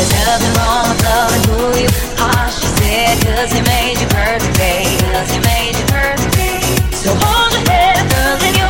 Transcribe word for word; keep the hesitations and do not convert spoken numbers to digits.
nothing wrong with loving who you are, she said, cause he made you perfect, babe. Cause he made you perfect, babe. So hold your head, girl, in your